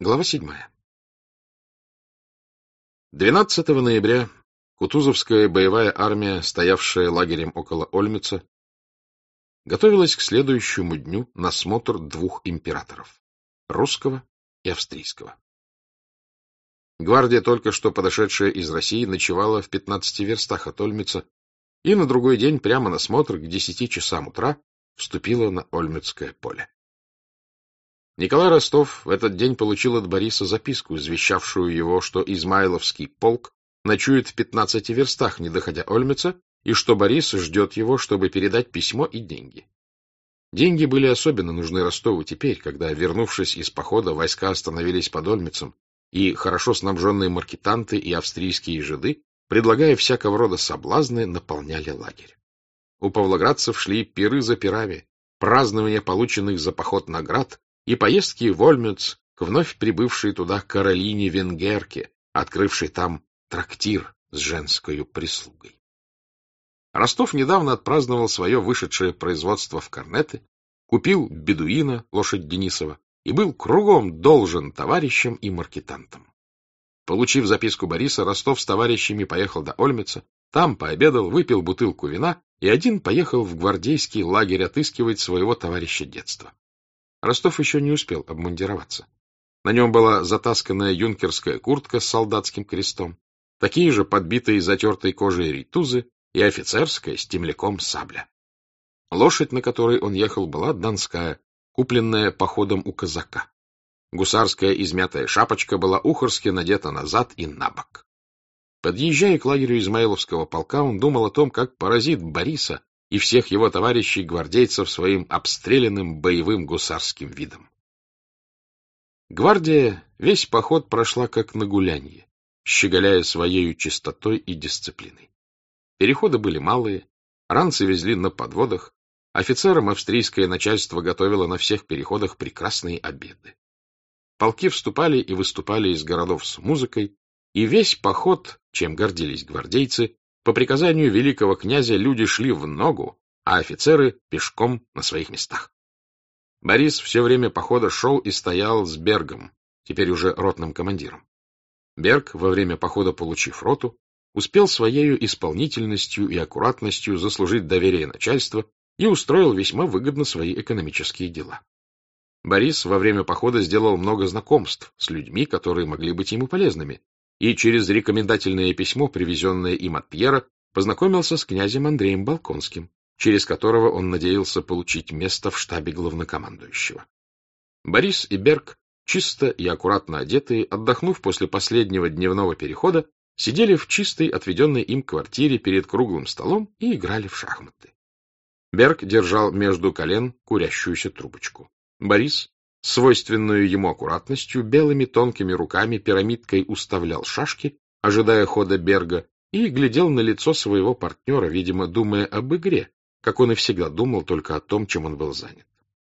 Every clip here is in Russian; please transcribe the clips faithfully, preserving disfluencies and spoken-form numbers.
Глава седьмая. двенадцатого ноября Кутузовская боевая армия, стоявшая лагерем около Ольмица, готовилась к следующему дню на смотр двух императоров — русского и австрийского. Гвардия, только что подошедшая из России, ночевала в пятнадцати верстах от Ольмица и на другой день прямо на смотр к десяти часам утра вступила на Ольмицкое поле. Николай Ростов в этот день получил от Бориса записку, извещавшую его, что Измайловский полк ночует в пятнадцати верстах, не доходя Ольмица, и что Борис ждет его, чтобы передать письмо и деньги. Деньги были особенно нужны Ростову теперь, когда, вернувшись из похода, войска остановились под Ольмицем, и хорошо снабженные маркетанты и австрийские жиды, предлагая всякого рода соблазны, наполняли лагерь. У павлоградцев шли пиры за пирами, празднование полученных за поход наград и поездки в Ольмиц к вновь прибывшей туда Каролине Венгерке, открывшей там трактир с женской прислугой. Ростов недавно отпраздновал свое вышедшее производство в корнеты, купил бедуина, лошадь Денисова, и был кругом должен товарищам и маркетантам. Получив записку Бориса, Ростов с товарищами поехал до Ольмица, там пообедал, выпил бутылку вина и один поехал в гвардейский лагерь отыскивать своего товарища детства. Ростов еще не успел обмундироваться. На нем была затасканная юнкерская куртка с солдатским крестом, такие же подбитые затертой кожей ритузы и офицерская с темляком сабля. Лошадь, на которой он ехал, была донская, купленная походом у казака. Гусарская измятая шапочка была ухорски надета назад и на бок. Подъезжая к лагерю Измайловского полка, он думал о том, как поразит Бориса и всех его товарищей-гвардейцев своим обстрелянным боевым гусарским видом. Гвардия весь поход прошла как на гулянье, щеголяя своею чистотой и дисциплиной. Переходы были малые, ранцы везли на подводах, офицерам австрийское начальство готовило на всех переходах прекрасные обеды. Полки вступали и выступали из городов с музыкой, и весь поход, чем гордились гвардейцы, по приказанию великого князя люди шли в ногу, а офицеры пешком на своих местах. Борис все время похода шел и стоял с Бергом, теперь уже ротным командиром. Берг, во время похода получив роту, успел своею исполнительностью и аккуратностью заслужить доверие начальства и устроил весьма выгодно свои экономические дела. Борис во время похода сделал много знакомств с людьми, которые могли быть ему полезными, и через рекомендательное письмо, привезенное им от Пьера, познакомился с князем Андреем Болконским, через которого он надеялся получить место в штабе главнокомандующего. Борис и Берг, чисто и аккуратно одетые, отдохнув после последнего дневного перехода, сидели в чистой, отведенной им квартире перед круглым столом и играли в шахматы. Берг держал между колен курящуюся трубочку. Борис, свойственную ему аккуратностью, белыми тонкими руками пирамидкой уставлял шашки, ожидая хода Берга, и глядел на лицо своего партнера, видимо, думая об игре, как он и всегда думал только о том, чем он был занят.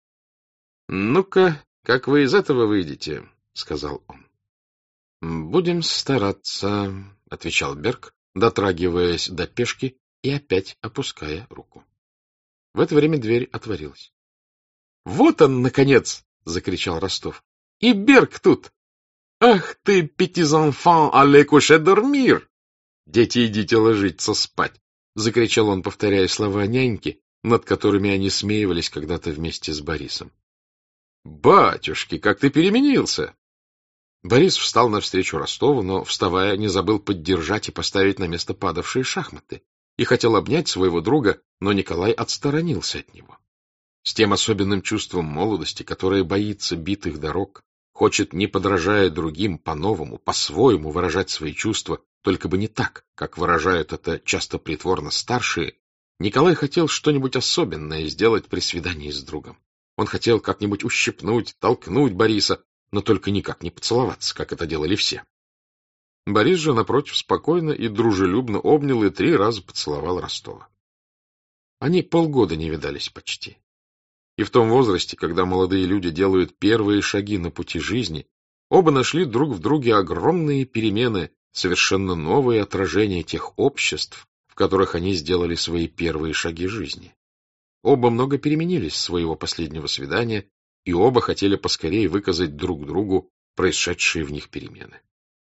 — Ну-ка, как вы из этого выйдете? — сказал он. — Будем стараться, — отвечал Берг, дотрагиваясь до пешки и опять опуская руку. В это время дверь отворилась. — Вот он, наконец! — закричал Ростов. — И Берг тут! Ах ты, petits-enfants, allez coucher dormir! Дети, идите ложиться спать! — закричал он, повторяя слова няньки, над которыми они смеивались когда-то вместе с Борисом. — Батюшки, как ты переменился! Борис встал навстречу Ростову, но, вставая, не забыл поддержать и поставить на место падавшие шахматы, и хотел обнять своего друга, но Николай отсторонился от него. С тем особенным чувством молодости, которое боится битых дорог, хочет, не подражая другим, по-новому, по-своему выражать свои чувства, только бы не так, как выражают это часто притворно старшие, Николай хотел что-нибудь особенное сделать при свидании с другом. Он хотел как-нибудь ущипнуть, толкнуть Бориса, но только никак не поцеловаться, как это делали все. Борис же, напротив, спокойно и дружелюбно обнял и три раза поцеловал Ростова. Они полгода не видались почти. И в том возрасте, когда молодые люди делают первые шаги на пути жизни, оба нашли друг в друге огромные перемены, совершенно новые отражения тех обществ, в которых они сделали свои первые шаги жизни. Оба много переменились с своего последнего свидания, и оба хотели поскорее выказать друг другу происшедшие в них перемены.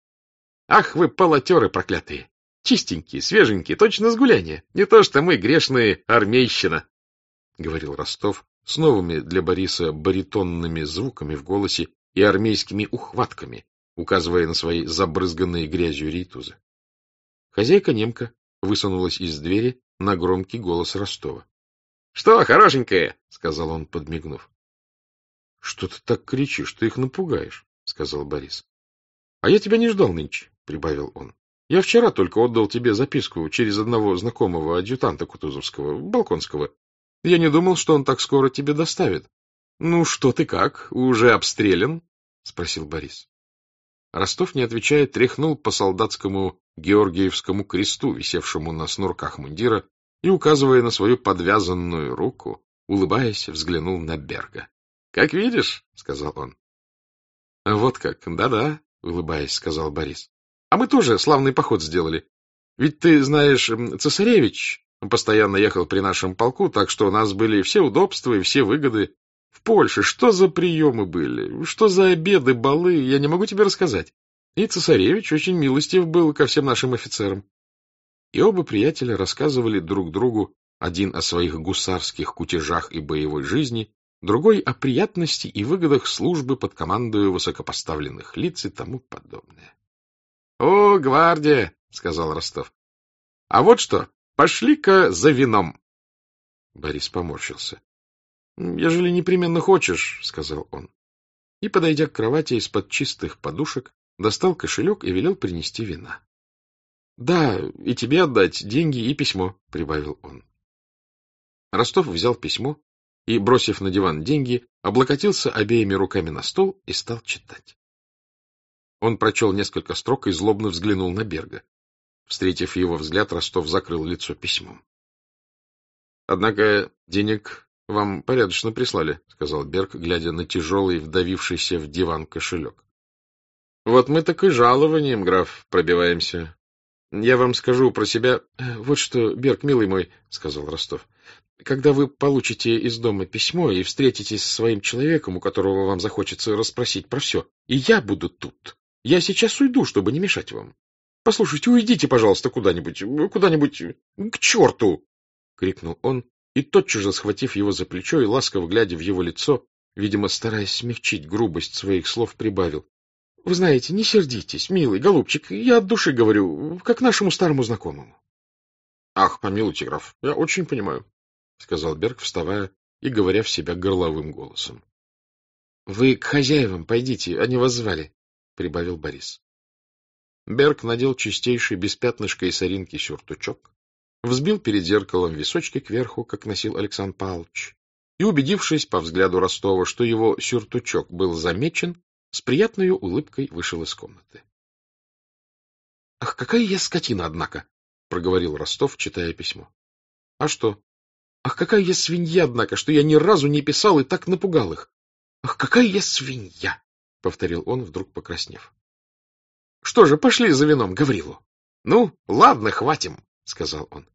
— Ах вы, полотеры проклятые! Чистенькие, свеженькие, точно с гуляния. Не то что мы, грешные армейщина, — говорил Ростов с новыми для Бориса баритонными звуками в голосе и армейскими ухватками, указывая на свои забрызганные грязью рейтузы. Хозяйка немка высунулась из двери на громкий голос Ростова. — Что, хорошенькая? — сказал он, подмигнув. — Что ты так кричишь, ты их напугаешь, — сказал Борис. — А я тебя не ждал нынче, — прибавил он. — Я вчера только отдал тебе записку через одного знакомого адъютанта Кутузовского, Балконского. Я не думал, что он так скоро тебе доставит. — Ну, что ты как, уже обстрелян? — спросил Борис. Ростов, не отвечая, тряхнул по солдатскому Георгиевскому кресту, висевшему на снурках мундира, и, указывая на свою подвязанную руку, улыбаясь, взглянул на Берга. — Как видишь, — сказал он. — Вот как, да-да, — улыбаясь, сказал Борис. — А мы тоже славный поход сделали. Ведь ты знаешь, цесаревич постоянно ехал при нашем полку, так что у нас были все удобства и все выгоды. В Польше что за приемы были, что за обеды, балы, я не могу тебе рассказать. И цесаревич очень милостив был ко всем нашим офицерам. И оба приятеля рассказывали друг другу, один о своих гусарских кутежах и боевой жизни, другой о приятности и выгодах службы под командою высокопоставленных лиц и тому подобное. — О, гвардия! — сказал Ростов. — А вот что, пошли-ка за вином. Борис поморщился. — Ежели непременно хочешь, — сказал он. И, подойдя к кровати из-под чистых подушек, достал кошелек и велел принести вина. — Да, и тебе отдать деньги и письмо, — прибавил он. Ростов взял письмо и, бросив на диван деньги, облокотился обеими руками на стол и стал читать. Он прочел несколько строк и злобно взглянул на Берга. Встретив его взгляд, Ростов закрыл лицо письмом. — Однако денег вам порядочно прислали, — сказал Берг, глядя на тяжелый, вдавившийся в диван кошелек. — Вот мы так и жалованием, граф, пробиваемся. Я вам скажу про себя... — Вот что, Берг, милый мой, — сказал Ростов, — когда вы получите из дома письмо и встретитесь со своим человеком, у которого вам захочется расспросить про все, и я буду тут, я сейчас уйду, чтобы не мешать вам. Послушайте, уйдите, пожалуйста, куда-нибудь, куда-нибудь к черту! — крикнул он, и, тотчас же схватив его за плечо и ласково глядя в его лицо, видимо, стараясь смягчить грубость своих слов, прибавил. — Вы знаете, не сердитесь, милый голубчик, я от души говорю, как нашему старому знакомому. — Ах, помилуйте, граф, я очень понимаю, — сказал Берг, вставая и говоря в себя горловым голосом. — Вы к хозяевам пойдите, они вас звали, — прибавил Борис. Берг надел чистейший, без пятнышка и соринки сюртучок, взбил перед зеркалом височки кверху, как носил Александр Павлович, и, убедившись по взгляду Ростова, что его сюртучок был замечен, с приятной улыбкой вышел из комнаты. — Ах, какая я скотина, однако! — проговорил Ростов, читая письмо. — А что? Ах, какая я свинья, однако, что я ни разу не писал и так напугал их! Ах, какая я свинья! — повторил он, вдруг покраснев. — Что же, пошли за вином, Гаврилу. — Ну, ладно, хватим, — сказал он.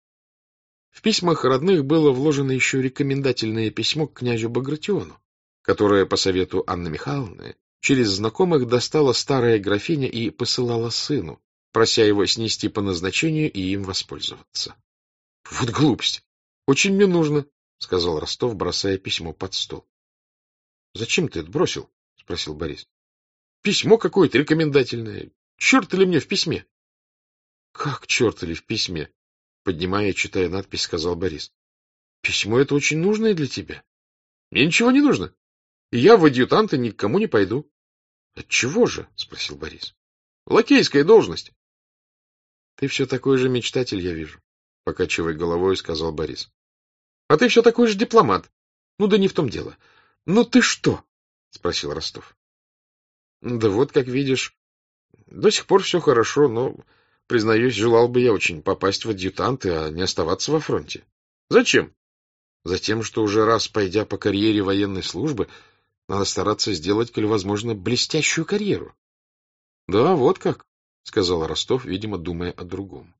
В письмах родных было вложено еще рекомендательное письмо к князю Багратиону, которое, по совету Анны Михайловны, через знакомых достала старая графиня и посылала сыну, прося его снести по назначению и им воспользоваться. — Вот глупость! Очень мне нужно, — сказал Ростов, бросая письмо под стол. — Зачем ты это бросил? — спросил Борис. — Письмо какое-то рекомендательное. Черт ли мне в письме? — Как черт ли в письме? — поднимая и читая надпись, сказал Борис. — Письмо это очень нужное для тебя. — Мне ничего не нужно. И я в адъютанты никому не пойду. — Отчего же? — спросил Борис. — Лакейская должность. — Ты все такой же мечтатель, я вижу, — покачивая головой, сказал Борис. — А ты все такой же дипломат. Ну да не в том дело. — Ну ты что? — спросил Ростов. — Да вот, как видишь, до сих пор все хорошо, но, признаюсь, желал бы я очень попасть в адъютанты, а не оставаться во фронте. — Зачем? — Затем, что уже раз, пойдя по карьере военной службы, надо стараться сделать, коль возможно, блестящую карьеру. — Да, вот как, — сказал Ростов, видимо, думая о другом.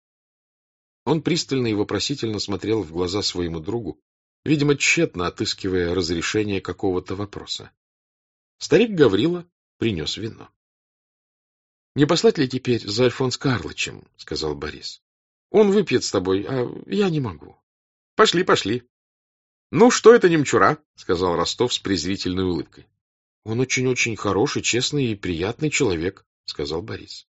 Он пристально и вопросительно смотрел в глаза своему другу, видимо, тщетно отыскивая разрешение какого-то вопроса. Старик Гаврила принес вино. — Не послать ли теперь за Альфонс Карлычем? — сказал Борис. — Он выпьет с тобой, а я не могу. — Пошли, пошли. — Ну, что это немчура? — сказал Ростов с презрительной улыбкой. — Он очень-очень хороший, честный и приятный человек, — сказал Борис.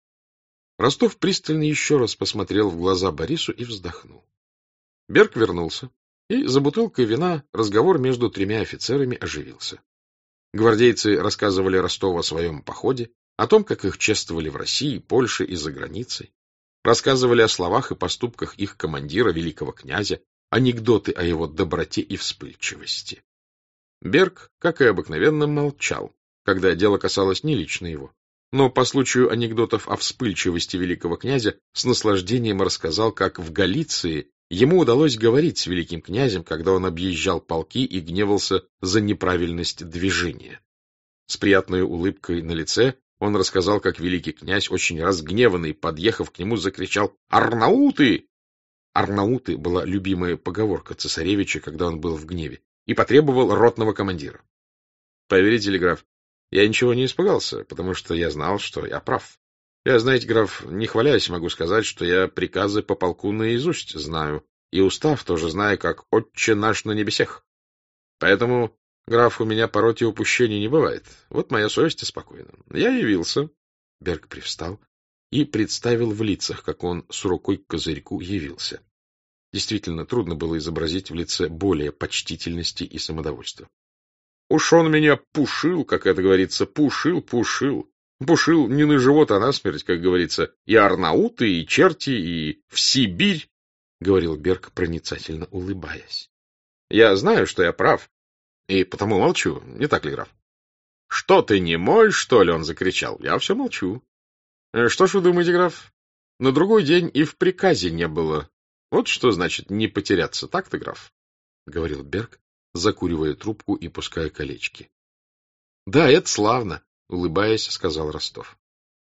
Ростов пристально еще раз посмотрел в глаза Борису и вздохнул. Берг вернулся, и за бутылкой вина разговор между тремя офицерами оживился. Гвардейцы рассказывали Ростову о своем походе, о том, как их чествовали в России, Польше и за границей. Рассказывали о словах и поступках их командира, великого князя, анекдоты о его доброте и вспыльчивости. Берг, как и обыкновенно, молчал, когда дело касалось не лично его. Но по случаю анекдотов о вспыльчивости великого князя с наслаждением рассказал, как в Галиции ему удалось говорить с великим князем, когда он объезжал полки и гневался за неправильность движения. С приятной улыбкой на лице он рассказал, как великий князь, очень разгневанный, подъехав к нему, закричал «Арнауты!». «Арнауты» была любимая поговорка цесаревича, когда он был в гневе, и потребовал ротного командира. Поверите ли, граф, я ничего не испугался, потому что я знал, что я прав. Я, знаете, граф, не хвалясь, могу сказать, что я приказы по полку наизусть знаю, и устав тоже знаю, как «Отче наш на небесех». Поэтому, граф, у меня по роте упущений не бывает. Вот моя совесть и спокойна. Я явился. Берг привстал и представил в лицах, как он с рукой к козырьку явился. Действительно, трудно было изобразить в лице более почтительности и самодовольства. Уж он меня пушил, как это говорится, пушил, пушил. Пушил не на живот, а на смерть, как говорится, и арнауты, и черти, и в Сибирь, — говорил Берг, проницательно улыбаясь. Я знаю, что я прав, и потому молчу, не так ли, граф? — Что ты, не мой, что ли? — он закричал. — Я все молчу. — Что ж вы думаете, граф? На другой день и в приказе не было. Вот что значит не потеряться, так-то, граф? — говорил Берг, закуривая трубку и пуская колечки. — Да, это славно, — улыбаясь, сказал Ростов.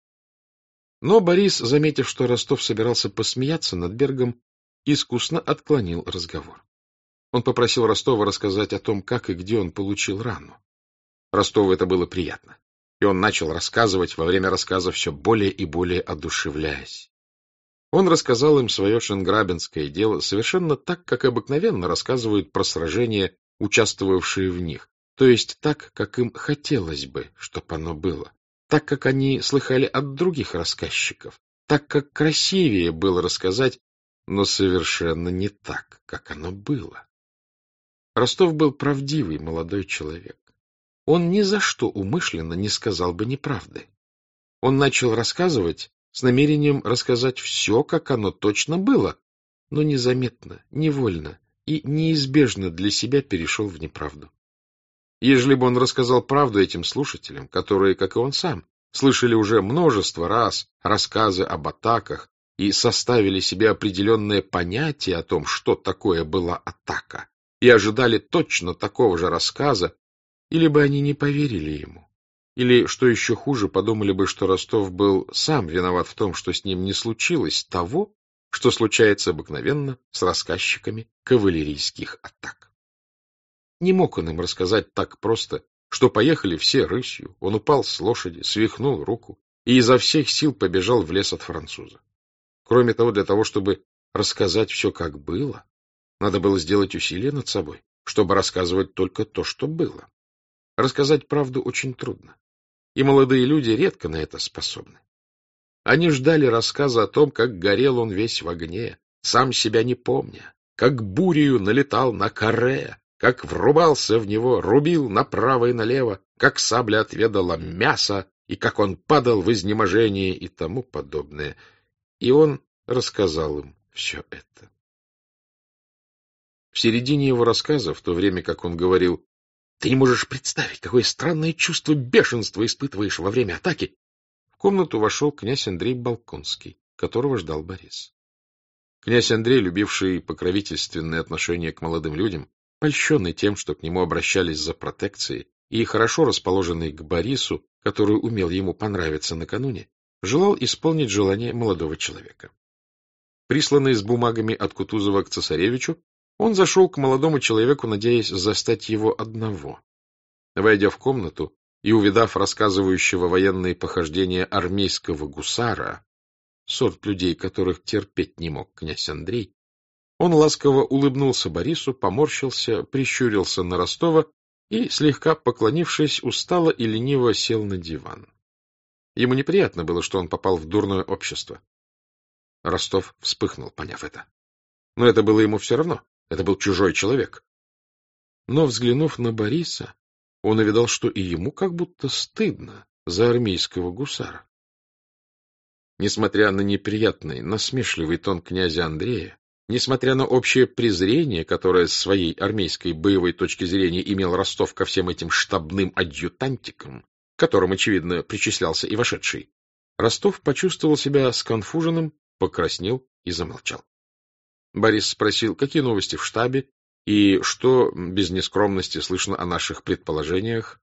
Но Борис, заметив, что Ростов собирался посмеяться над Бергом, искусно отклонил разговор. Он попросил Ростова рассказать о том, как и где он получил рану. Ростову это было приятно, и он начал рассказывать, во время рассказа все более и более одушевляясь. Он рассказал им свое шенграбенское дело совершенно так, как обыкновенно рассказывают про сражения, участвовавшие в них, то есть так, как им хотелось бы, чтобы оно было, так, как они слыхали от других рассказчиков, так, как красивее было рассказать, но совершенно не так, как оно было. Ростов был правдивый молодой человек. Он ни за что умышленно не сказал бы неправды. Он начал рассказывать с намерением рассказать все, как оно точно было, но незаметно, невольно и неизбежно для себя перешел в неправду. Ежели бы он рассказал правду этим слушателям, которые, как и он сам, слышали уже множество раз рассказы об атаках и составили себе определенное понятие о том, что такое была атака, и ожидали точно такого же рассказа, или бы они не поверили ему, или, что еще хуже, подумали бы, что Ростов был сам виноват в том, что с ним не случилось того, что случается обыкновенно с рассказчиками кавалерийских атак. Не мог он им рассказать так просто, что поехали все рысью, он упал с лошади, свихнул руку и изо всех сил побежал в лес от француза. Кроме того, для того, чтобы рассказать все, как было, надо было сделать усилие над собой, чтобы рассказывать только то, что было. Рассказать правду очень трудно, и молодые люди редко на это способны. Они ждали рассказа о том, как горел он весь в огне, сам себя не помня, как бурею налетал на каре, как врубался в него, рубил направо и налево, как сабля отведала мясо, и как он падал в изнеможении и тому подобное. И он рассказал им все это. В середине его рассказа, в то время как он говорил: «Ты не можешь представить, какое странное чувство бешенства испытываешь во время атаки», в комнату вошел князь Андрей Болконский, которого ждал Борис. Князь Андрей, любивший покровительственные отношения к молодым людям, польщенный тем, что к нему обращались за протекцией, и хорошо расположенный к Борису, который умел ему понравиться накануне, желал исполнить желание молодого человека. Присланный с бумагами от Кутузова к цесаревичу, он зашел к молодому человеку, надеясь застать его одного. Войдя в комнату, и, увидав рассказывающего военные похождения армейского гусара, сорт людей, которых терпеть не мог князь Андрей, он ласково улыбнулся Борису, поморщился, прищурился на Ростова и, слегка поклонившись, устало и лениво сел на диван. Ему неприятно было, что он попал в дурное общество. Ростов вспыхнул, поняв это. Но это было ему все равно. Это был чужой человек. Но, взглянув на Бориса, он увидал, что и ему как будто стыдно за армейского гусара. Несмотря на неприятный, насмешливый тон князя Андрея, несмотря на общее презрение, которое с своей армейской боевой точки зрения имел Ростов ко всем этим штабным адъютантикам, к которым, очевидно, причислялся и вошедший, Ростов почувствовал себя сконфуженным, покраснел и замолчал. Борис спросил, какие новости в штабе и что, без нескромности, слышно о наших предположениях.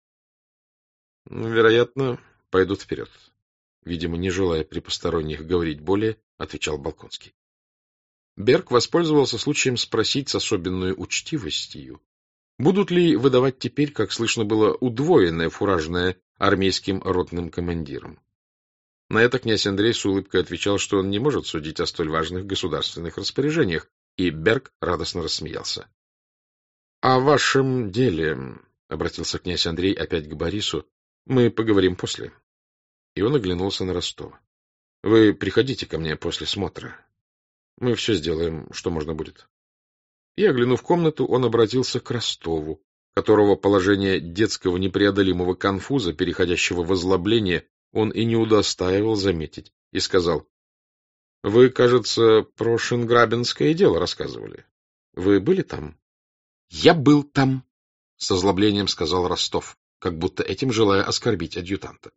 — Вероятно, пойдут вперед. Видимо, не желая при посторонних говорить более, отвечал Болконский. Берг воспользовался случаем спросить с особенной учтивостью, будут ли выдавать теперь, как слышно было, удвоенное фуражное армейским ротным командирам. На это князь Андрей с улыбкой отвечал, что он не может судить о столь важных государственных распоряжениях, и Берг радостно рассмеялся. — О вашем деле, — обратился князь Андрей опять к Борису, — мы поговорим после. И он оглянулся на Ростова. — Вы приходите ко мне после смотра. Мы все сделаем, что можно будет. И, оглянув комнату, он обратился к Ростову, которого положение детского непреодолимого конфуза, переходящего в озлобление, он и не удостаивал заметить, и сказал: — Вы, кажется, про Шенграбинское дело рассказывали. Вы были там? — Я был там, — с озлоблением сказал Ростов, как будто этим желая оскорбить адъютанта.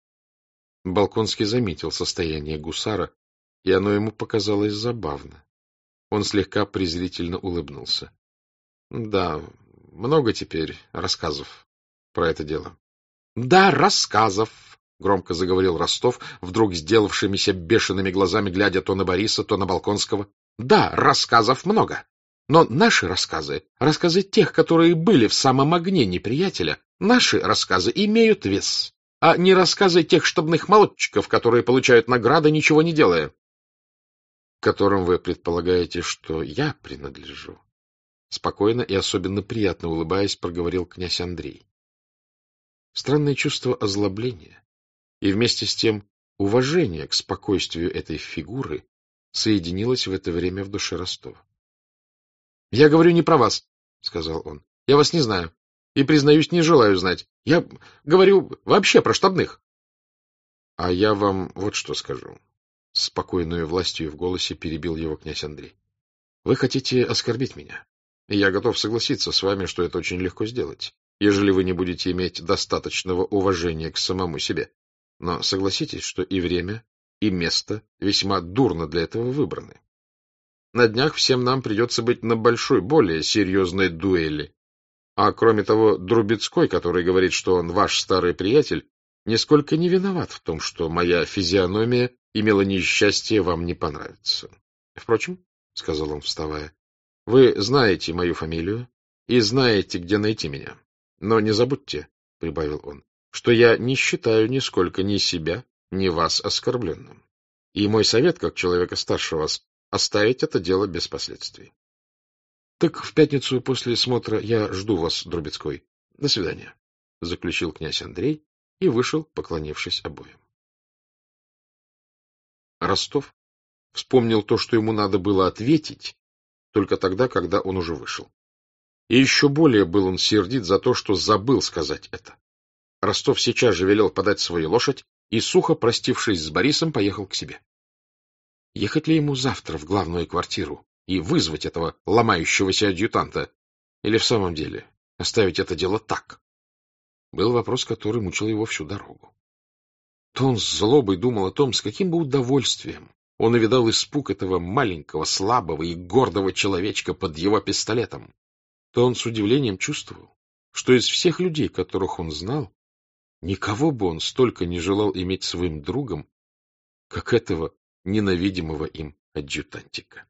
Болконский заметил состояние гусара, и оно ему показалось забавно. Он слегка презрительно улыбнулся. — Да, много теперь рассказов про это дело. — Да, рассказов, — громко заговорил Ростов, вдруг сделавшимися бешеными глазами, глядя то на Бориса, то на Болконского. — Да, рассказов много. Но наши рассказы, рассказы тех, которые были в самом огне неприятеля, наши рассказы имеют вес, а не рассказы тех штабных молодчиков, которые получают награды, ничего не делая. — К которым вы предполагаете, что я принадлежу? Спокойно и особенно приятно улыбаясь, проговорил князь Андрей. Странное чувство озлобления и вместе с тем уважение к спокойствию этой фигуры соединилось в это время в душе Ростова. — Я говорю не про вас, — сказал он. — Я вас не знаю и, признаюсь, не желаю знать. Я говорю вообще про штабных. — А я вам вот что скажу. С спокойной властью в голосе перебил его князь Андрей. — Вы хотите оскорбить меня, и я готов согласиться с вами, что это очень легко сделать, ежели вы не будете иметь достаточного уважения к самому себе. Но согласитесь, что и время, и место весьма дурно для этого выбраны. На днях всем нам придется быть на большой, более серьезной дуэли. А кроме того, Друбецкой, который говорит, что он ваш старый приятель, нисколько не виноват в том, что моя физиономия имела несчастье вам не понравиться. Впрочем, — сказал он, вставая, — вы знаете мою фамилию и знаете, где найти меня. Но не забудьте, — прибавил он, — что я не считаю нисколько ни себя, ни вас оскорбленным. И мой совет, как человека старше вас, оставить это дело без последствий. — Так в пятницу после смотра я жду вас, Друбецкой. До свидания, — заключил князь Андрей и вышел, поклонившись обоим. Ростов вспомнил то, что ему надо было ответить, только тогда, когда он уже вышел. И еще более был он сердит за то, что забыл сказать это. Ростов сейчас же велел подать свою лошадь и, сухо простившись с Борисом, поехал к себе. Ехать ли ему завтра в главную квартиру и вызвать этого ломающегося адъютанта, или в самом деле оставить это дело так? Был вопрос, который мучил его всю дорогу. То он с злобой думал о том, с каким бы удовольствием он увидал испуг этого маленького, слабого и гордого человечка под его пистолетом, то он с удивлением чувствовал, что из всех людей, которых он знал, никого бы он столько не желал иметь своим другом, как этого ненавидимого им адъютантика.